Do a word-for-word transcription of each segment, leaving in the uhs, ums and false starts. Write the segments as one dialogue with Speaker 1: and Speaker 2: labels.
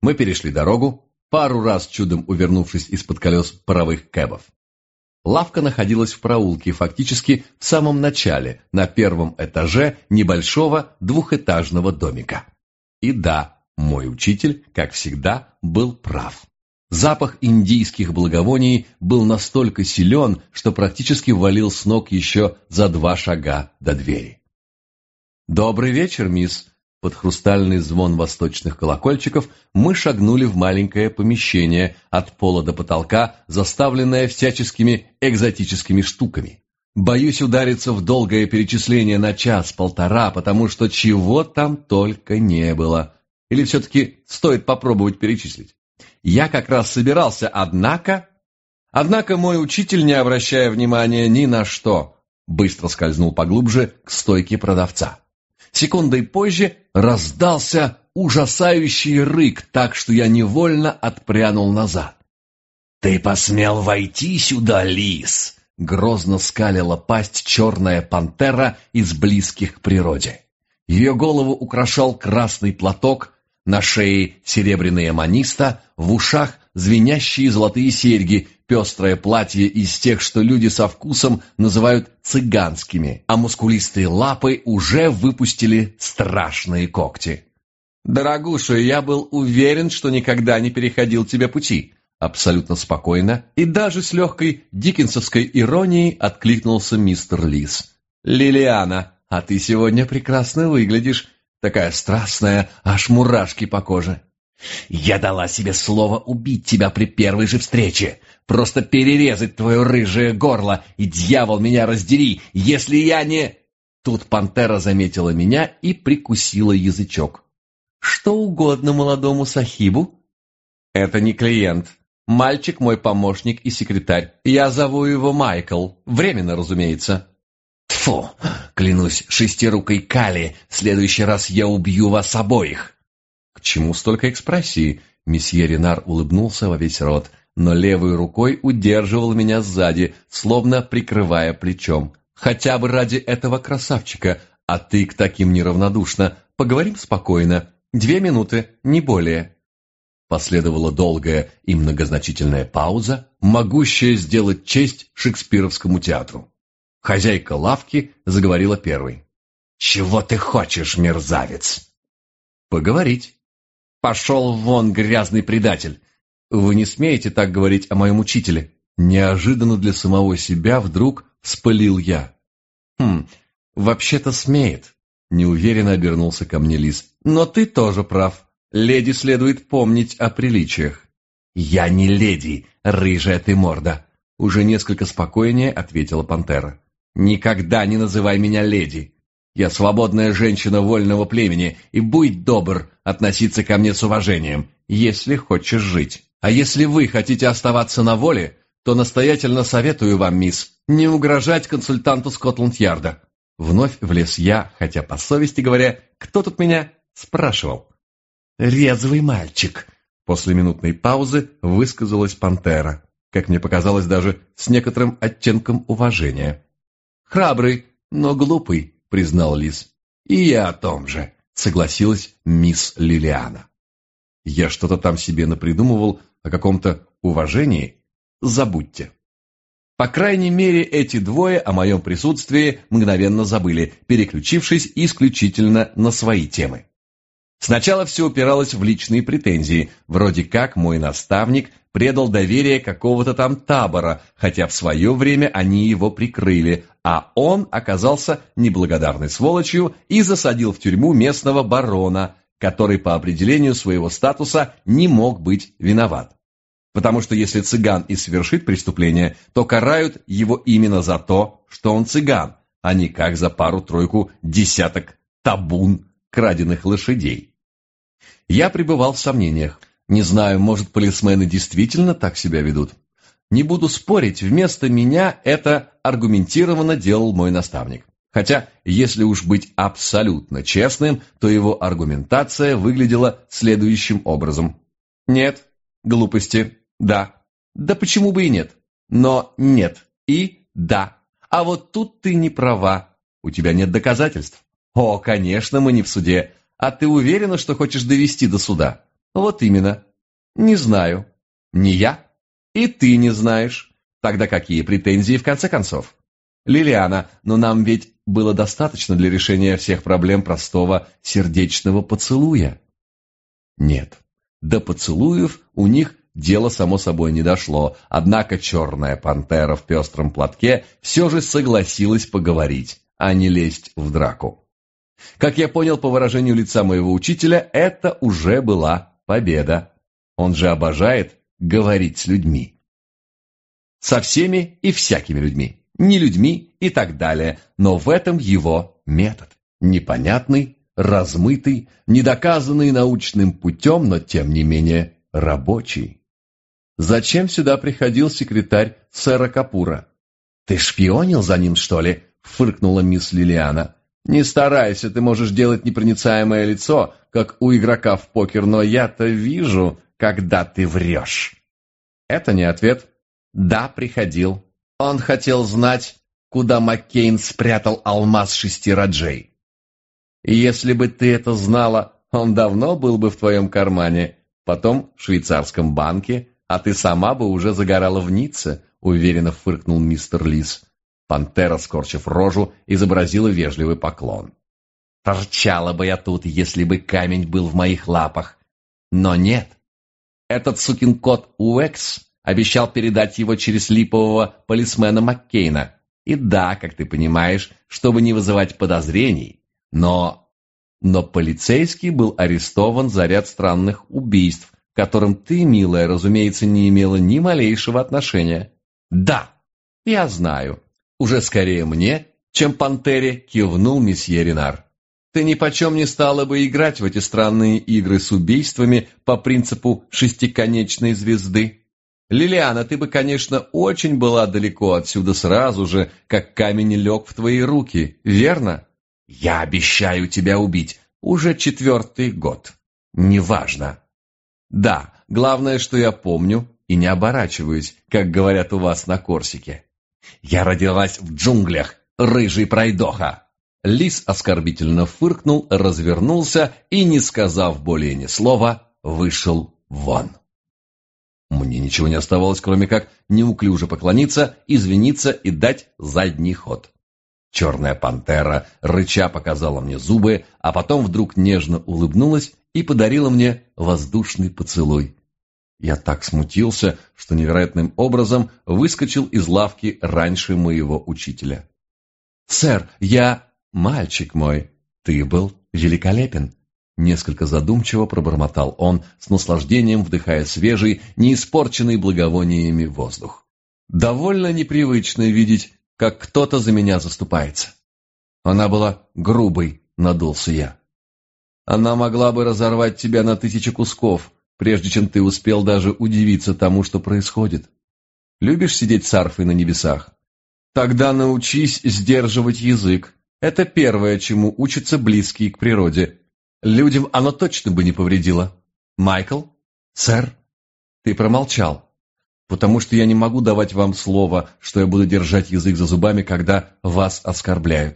Speaker 1: Мы перешли дорогу, пару раз чудом увернувшись из-под колес паровых кэбов. Лавка находилась в проулке, фактически в самом начале, на первом этаже небольшого двухэтажного домика. И да, мой учитель, как всегда, был прав. Запах индийских благовоний был настолько силен, что практически валил с ног еще за два шага до двери. «Добрый вечер, мисс!» Под хрустальный звон восточных колокольчиков мы шагнули в маленькое помещение, от пола до потолка, заставленное всяческими экзотическими штуками. Боюсь удариться в долгое перечисление на час-полтора, потому что чего там только не было. Или все-таки стоит попробовать перечислить? Я как раз собирался, однако... Однако мой учитель, не обращая внимания ни на что, быстро скользнул поглубже к стойке продавца. Секундой позже раздался ужасающий рык, так что я невольно отпрянул назад. «Ты посмел войти сюда, лис!» — грозно скалила пасть черная пантера из близких к природе. Ее голову украшал красный платок, на шее серебряная маниста, в ушах звенящие золотые серьги, пестрое платье из тех, что люди со вкусом называют цыганскими, а мускулистые лапы уже выпустили страшные когти. «Дорогуша, я был уверен, что никогда не переходил тебе пути», абсолютно спокойно и даже с легкой диккенсовской иронией откликнулся мистер Лис. «Лилиана, а ты сегодня прекрасно выглядишь, такая страстная, аж мурашки по коже». «Я дала себе слово убить тебя при первой же встрече, просто перерезать твое рыжее горло, и, дьявол, меня раздери, если я не...» Тут пантера заметила меня и прикусила язычок. «Что угодно молодому сахибу?» «Это не клиент. Мальчик мой помощник и секретарь. Я зову его Майкл. Временно, разумеется». «Тьфу! Клянусь шестирукой Кали, в следующий раз я убью вас обоих!» «К чему столько экспрессии?» Месье Ренар улыбнулся во весь рот, но левой рукой удерживал меня сзади, словно прикрывая плечом. «Хотя бы ради этого красавчика, а ты к таким неравнодушна. Поговорим спокойно. Две минуты, не более». Последовала долгая и многозначительная пауза, могущая сделать честь шекспировскому театру. Хозяйка лавки заговорила первой. «Чего ты хочешь, мерзавец?» «Поговорить». «Пошел вон, грязный предатель! Вы не смеете так говорить о моем учителе?» Неожиданно для самого себя вдруг вспылил я. «Хм, вообще-то смеет», — неуверенно обернулся ко мне лис. «Но ты тоже прав. Леди следует помнить о приличиях». «Я не леди, рыжая ты морда», — уже несколько спокойнее ответила пантера. «Никогда не называй меня леди. Я свободная женщина вольного племени, и будь добр относиться ко мне с уважением, если хочешь жить. А если вы хотите оставаться на воле, то настоятельно советую вам, мисс, не угрожать консультанту Скотланд-Ярда». Вновь влез я, хотя, по совести говоря, кто тут меня спрашивал? «Резвый мальчик», — после минутной паузы высказалась пантера, как мне показалось, даже с некоторым оттенком уважения. «Храбрый, но глупый», — признал лис. «И я о том же», — согласилась мисс Лилиана. «Я что-то там себе напридумывал о каком-то уважении? Забудьте». По крайней мере, эти двое о моем присутствии мгновенно забыли, переключившись исключительно на свои темы. Сначала все упиралось в личные претензии, вроде как мой наставник предал доверие какого-то там табора, хотя в свое время они его прикрыли, а он оказался неблагодарной сволочью и засадил в тюрьму местного барона, который по определению своего статуса не мог быть виноват. Потому что если цыган и совершит преступление, то карают его именно за то, что он цыган, а не как за пару-тройку десяток табун краденых лошадей. Я пребывал в сомнениях. Не знаю, может, полисмены действительно так себя ведут. Не буду спорить, вместо меня это аргументированно делал мой наставник. Хотя, если уж быть абсолютно честным, то его аргументация выглядела следующим образом. Нет, глупости, да. Да почему бы и нет? Но нет и да. А вот тут ты не права. У тебя нет доказательств. О, конечно, мы не в суде. А ты уверена, что хочешь довести до суда? Вот именно. Не знаю. Не я. И ты не знаешь. Тогда какие претензии в конце концов? Лилиана, но нам ведь было достаточно для решения всех проблем простого сердечного поцелуя. Нет, до поцелуев у них дело само собой не дошло, однако черная пантера в пестром платке все же согласилась поговорить, а не лезть в драку. Как я понял по выражению лица моего учителя, это уже была победа. Он же обожает говорить с людьми. Со всеми и всякими людьми. Не людьми и так далее, но в этом его метод. Непонятный, размытый, недоказанный научным путем, но тем не менее рабочий. Зачем сюда приходил секретарь сэра Капура? «Ты шпионил за ним, что ли?» — фыркнула мисс Лилиана. «Не старайся, ты можешь делать непроницаемое лицо, как у игрока в покер, но я-то вижу, когда ты врешь». Это не ответ. «Да, приходил. Он хотел знать, куда Маккейн спрятал алмаз шести раджей. И если бы ты это знала, он давно был бы в твоем кармане, потом в швейцарском банке, а ты сама бы уже загорала в Ницце», — уверенно фыркнул мистер Лис. Пантера, скорчив рожу, изобразила вежливый поклон. «Торчала бы я тут, если бы камень был в моих лапах. Но нет. Этот сукин кот Уэкс обещал передать его через липового полисмена Маккейна. И да, как ты понимаешь, чтобы не вызывать подозрений, но... Но полицейский был арестован за ряд странных убийств, к которым ты, милая, разумеется, не имела ни малейшего отношения. Да, я знаю. Уже скорее мне, чем пантере, кивнул месье Ренар. Ты нипочем не стала бы играть в эти странные игры с убийствами по принципу шестиконечной звезды. Лилиана, ты бы, конечно, очень была далеко отсюда сразу же, как камень лег в твои руки, верно? Я обещаю тебя убить. Уже четвертый год. Неважно. Да, главное, что я помню и не оборачиваюсь, как говорят у вас на Корсике. Я родилась в джунглях, рыжий пройдоха. Лис оскорбительно фыркнул, развернулся и, не сказав более ни слова, вышел вон. Мне ничего не оставалось, кроме как неуклюже поклониться, извиниться и дать задний ход. Черная пантера рыча показала мне зубы, а потом вдруг нежно улыбнулась и подарила мне воздушный поцелуй. Я так смутился, что невероятным образом выскочил из лавки раньше моего учителя. «Сэр, я... мальчик мой, ты был великолепен!» Несколько задумчиво пробормотал он, с наслаждением вдыхая свежий, не испорченный благовониями воздух. «Довольно непривычно видеть, как кто-то за меня заступается». «Она была грубой», — надулся я. «Она могла бы разорвать тебя на тысячи кусков, прежде чем ты успел даже удивиться тому, что происходит. Любишь сидеть с арфой на небесах? Тогда научись сдерживать язык. Это первое, чему учатся близкие к природе. Людям оно точно бы не повредило. Майкл? Сэр? Ты промолчал. Потому что я не могу давать вам слово, что я буду держать язык за зубами, когда вас оскорбляют».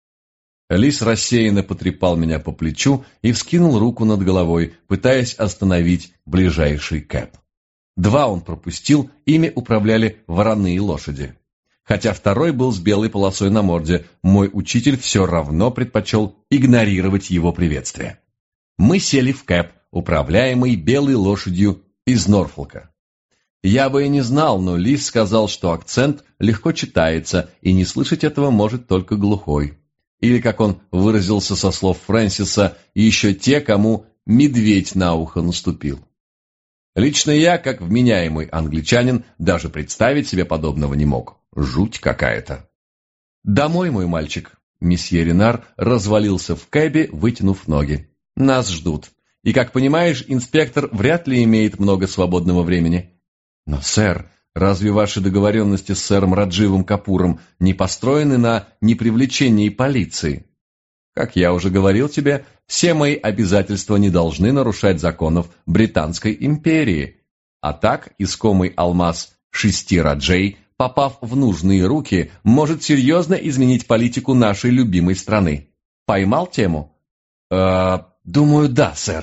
Speaker 1: Лис рассеянно потрепал меня по плечу и вскинул руку над головой, пытаясь остановить ближайший кэб. Два он пропустил, ими управляли вороные лошади. Хотя второй был с белой полосой на морде, мой учитель все равно предпочел игнорировать его приветствие. Мы сели в кэб, управляемый белой лошадью из Норфолка. Я бы и не знал, но Лис сказал, что акцент легко читается, и не слышать этого может только глухой. Или, как он выразился со слов Фрэнсиса, еще те, кому медведь на ухо наступил. Лично я, как вменяемый англичанин, даже представить себе подобного не мог. Жуть какая-то. «Домой, мой мальчик!» Месье Ренар развалился в кэбе, вытянув ноги. «Нас ждут. И, как понимаешь, инспектор вряд ли имеет много свободного времени». «Но, сэр, разве ваши договоренности с сэром Радживом Капуром не построены на непривлечении полиции? Как я уже говорил тебе, все мои обязательства не должны нарушать законов Британской империи. А так искомый алмаз шести раджей, попав в нужные руки, может серьезно изменить политику нашей любимой страны. Поймал тему?» «Э, думаю, да, сэр».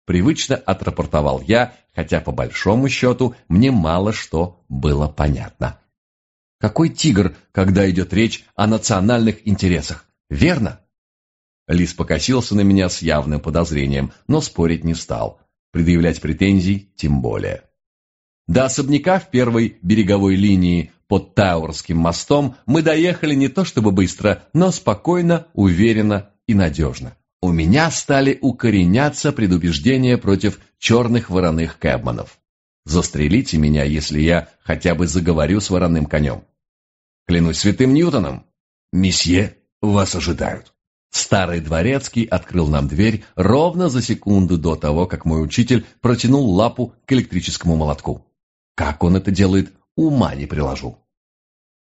Speaker 1: Привычно отрапортовал я, хотя по большому счету мне мало что было понятно. Какой тигр, когда идет речь о национальных интересах, верно? Лис покосился на меня с явным подозрением, но спорить не стал. Предъявлять претензий тем более. До особняка в первой береговой линии под Тауэрским мостом мы доехали не то чтобы быстро, но спокойно, уверенно и надежно. У меня стали укореняться предубеждения против черных вороных кэбманов. Застрелите меня, если я хотя бы заговорю с вороным конем. Клянусь святым Ньютоном. Месье, вас ожидают. Старый дворецкий открыл нам дверь ровно за секунду до того, как мой учитель протянул лапу к электрическому молотку. Как он это делает, ума не приложу.